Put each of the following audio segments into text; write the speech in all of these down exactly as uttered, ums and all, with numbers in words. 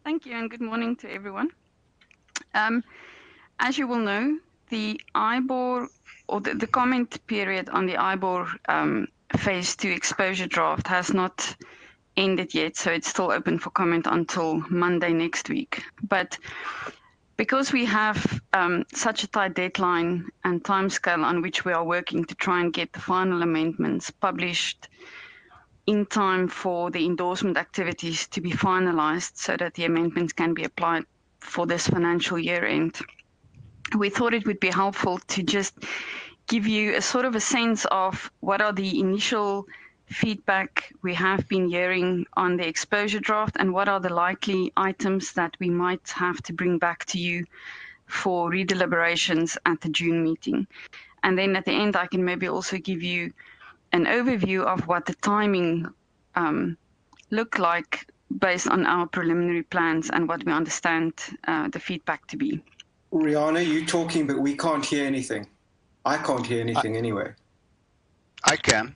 Thank you and good morning to everyone. Um, as you will know, the I B O R or the, the comment period on the I B O R um, phase two exposure draft has not ended yet, so it's still open for comment until Monday next week. But because we have um, such a tight deadline and timescale on which we are working to try and get the final amendments published in time for the endorsement activities to be finalized so that the amendments can be applied for this financial year end, we thought it would be helpful to just give you a sort of a sense of what are the initial feedback we have been hearing on the exposure draft and what are the likely items that we might have to bring back to you for redeliberations at the June meeting. And then at the end, I can maybe also give you an overview of what the timing um, look like based on our preliminary plans and what we understand uh, the feedback to be. Rihanna, you talking, but we can't hear anything. I can't hear anything I, anyway. I can.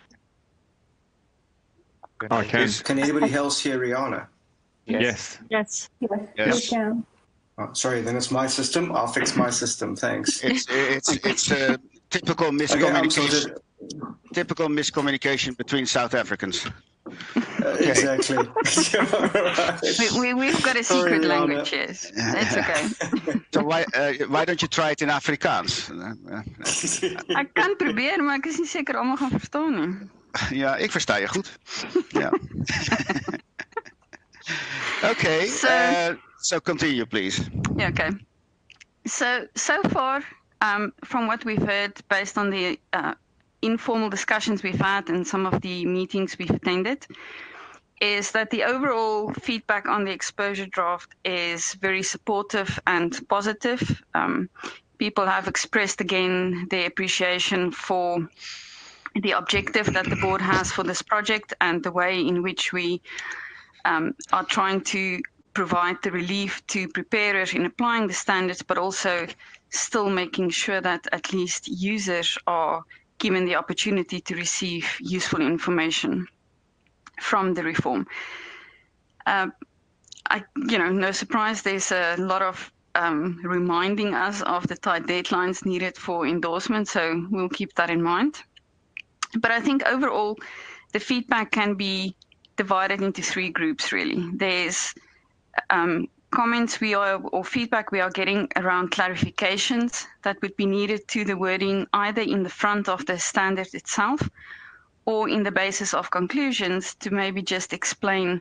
I can. Can anybody else hear Rihanna? Yes. Yes. Yes. Yes. Yes. Oh, sorry, then it's my system. I'll fix my system. Thanks. It's it's it's a typical miscommunication. Okay, typical miscommunication between South Africans. Uh, okay. Exactly. we, we, we've got a secret Sorry, language, yes. That's okay. So why uh, why don't you try it in Afrikaans? Ek kan probeer, maar ek is nie seker almal gaan verstaan nie. Ja, ik versta je goed. Ja. Okay. So, uh, so continue, please. Yeah, okay. So so far, um, from what we've heard, based on the uh, informal discussions we've had and some of the meetings we've attended, is that the overall feedback on the exposure draft is very supportive and positive. Um, people have expressed again their appreciation for the objective that the board has for this project and the way in which we um, are trying to provide the relief to preparers in applying the standards, but also still making sure that at least users are given the opportunity to receive useful information from the reform. Uh, I, you know, no surprise, there's a lot of um, reminding us of the tight deadlines needed for endorsement, so we'll keep that in mind. But I think overall, the feedback can be divided into three groups, really. There's um, comments we are, or feedback we are getting around clarifications that would be needed to the wording, either in the front of the standard itself or in the basis of conclusions to maybe just explain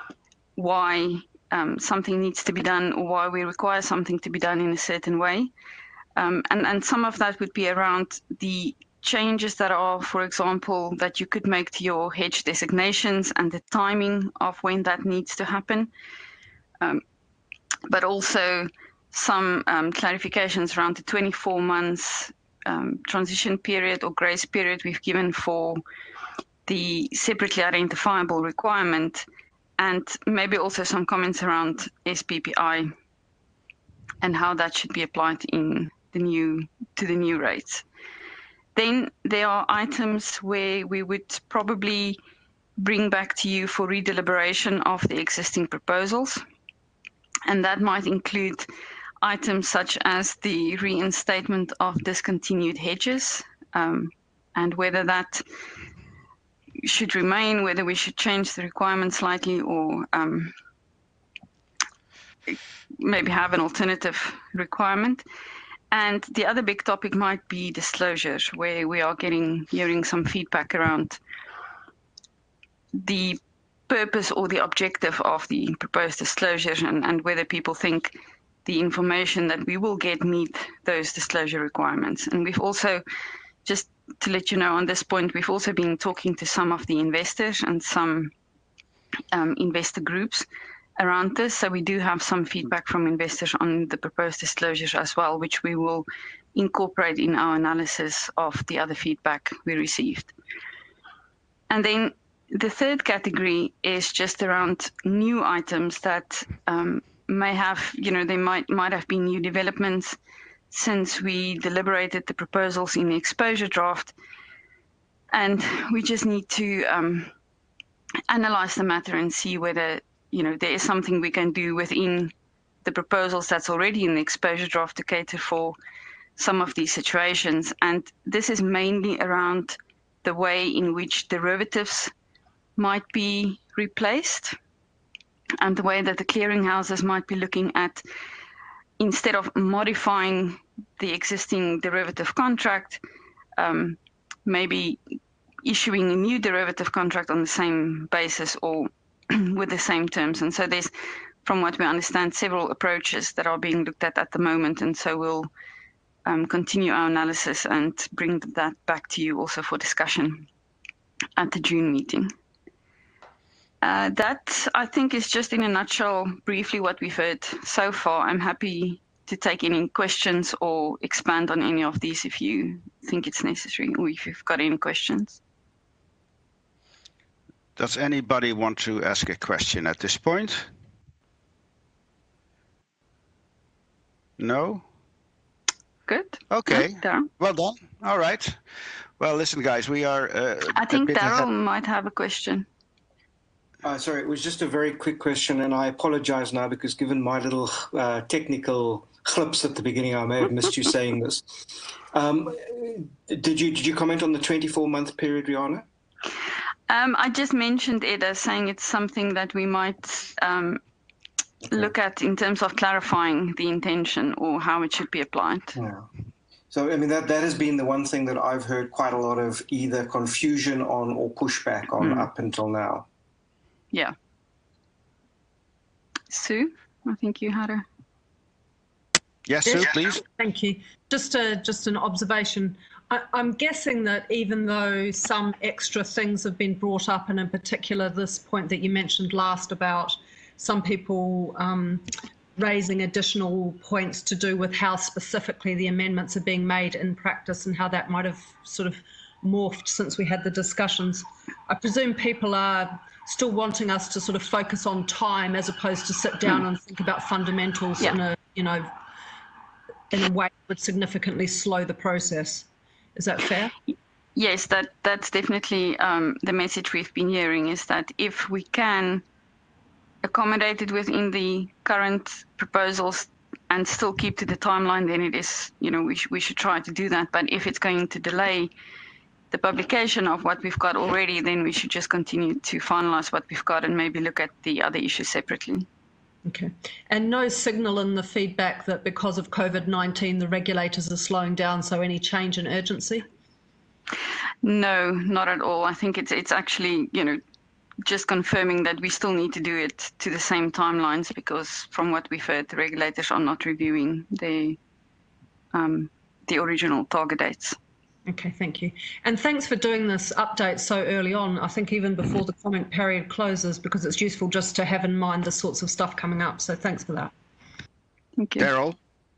why um, something needs to be done or why we require something to be done in a certain way. Um, and, and some of that would be around the changes that are, for example, that you could make to your hedge designations and the timing of when that needs to happen. Um, but also some um, clarifications around the twenty-four months um, transition period or grace period we've given for the separately identifiable requirement, and maybe also some comments around S P P I and how that should be applied in the new to the new rates. Then there are items where we would probably bring back to you for redeliberation of the existing proposals. And that might include items such as the reinstatement of discontinued hedges um, and whether that should remain, whether we should change the requirement slightly or um, maybe have an alternative requirement. And the other big topic might be disclosures, where we are getting hearing some feedback around the purpose or the objective of the proposed disclosures and, and whether people think the information that we will get meet those disclosure requirements. And we've also, just to let you know on this point, we've also been talking to some of the investors and some um, investor groups around this. So we do have some feedback from investors on the proposed disclosures as well, which we will incorporate in our analysis of the other feedback we received. And then the third category is just around new items that um, may have, you know, there might, might have been new developments since we deliberated the proposals in the exposure draft. And we just need to um, analyze the matter and see whether you know, there is something we can do within the proposals that's already in the exposure draft to cater for some of these situations. And this is mainly around the way in which derivatives might be replaced and the way that the clearinghouses might be looking at, instead of modifying the existing derivative contract, um, maybe issuing a new derivative contract on the same basis or with the same terms. And so there's, from what we understand, several approaches that are being looked at at the moment. And so we'll um, continue our analysis and bring that back to you also for discussion at the June meeting. Uh, that, I think, is just in a nutshell, briefly what we've heard so far. I'm happy to take any questions or expand on any of these if you think it's necessary or if you've got any questions. Does anybody want to ask a question at this point? No? Good. Okay. Yeah, well done. All right. Well, listen, guys, we are. Uh, I think Daryl ahead. might have a question. Uh, sorry, it was just a very quick question, and I apologize now because given my little uh, technical clips at the beginning, I may have missed you saying this. Um, did you did you comment on the twenty-four month period, Rihanna? Um, I just mentioned it as saying it's something that we might um, okay. look at in terms of clarifying the intention or how it should be applied. Yeah. So, I mean, that, that has been the one thing that I've heard quite a lot of either confusion on or pushback on mm. up until now. Yeah. Sue, I think you had a... Yes, Sue, please. Thank you. Just a, just an observation. I, I'm guessing that even though some extra things have been brought up, and in particular this point that you mentioned last about some people um, raising additional points to do with how specifically the amendments are being made in practice and how that might have sort of morphed since we had the discussions. I presume people are still wanting us to sort of focus on time as opposed to sit down and think about fundamentals yeah. in a, you know, in a way that would significantly slow the process. Is that fair? Yes, that that's definitely um, the message we've been hearing, is that if we can accommodate it within the current proposals and still keep to the timeline, then it is, you know, we, sh we should try to do that. But if it's going to delay the publication of what we've got already, then we should just continue to finalize what we've got and maybe look at the other issues separately. Okay. And no signal in the feedback that because of COVID nineteen, the regulators are slowing down, so any change in urgency? No, not at all. I think it's it's actually, you know, just confirming that we still need to do it to the same timelines, because from what we've heard, the regulators are not reviewing the um, the original target dates. Okay, thank you. And thanks for doing this update so early on, I think even before the comment period closes, because it's useful just to have in mind the sorts of stuff coming up. So thanks for that. Thank you. Daryl?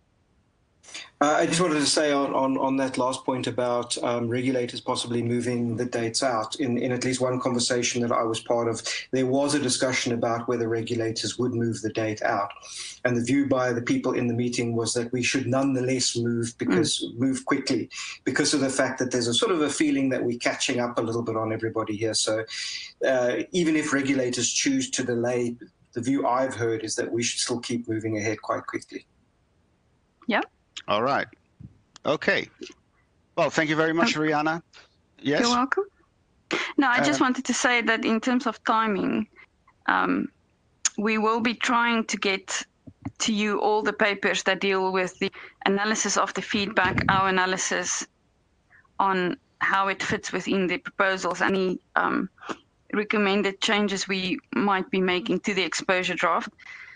Uh, I just wanted to say on, on, on that last point about um, regulators possibly moving the dates out. In, in at least one conversation that I was part of, there was a discussion about whether regulators would move the date out. And the view by the people in the meeting was that we should nonetheless move because mm. move quickly, because of the fact that there's a sort of a feeling that we're catching up a little bit on everybody here. So uh, even if regulators choose to delay, the view I've heard is that we should still keep moving ahead quite quickly. Yeah. All right. Okay. Well, thank you very much, Rihanna. Yes? You're welcome. No, I just uh, wanted to say that in terms of timing, um, we will be trying to get to you all the papers that deal with the analysis of the feedback, our analysis on how it fits within the proposals, any um, recommended changes we might be making to the exposure draft.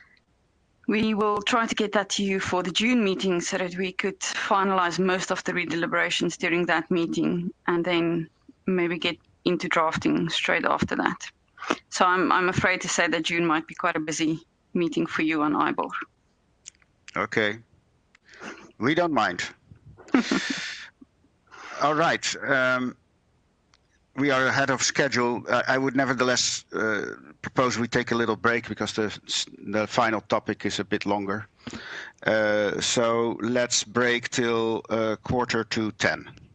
We will try to get that to you for the June meeting so that we could finalize most of the redeliberations during that meeting and then maybe get into drafting straight after that. So I'm, I'm afraid to say that June might be quite a busy meeting for you on I B O R. Okay. We don't mind. All right. Um, we are ahead of schedule. Uh, I would nevertheless uh, propose we take a little break because the, the final topic is a bit longer. Uh, so let's break till uh, quarter to ten.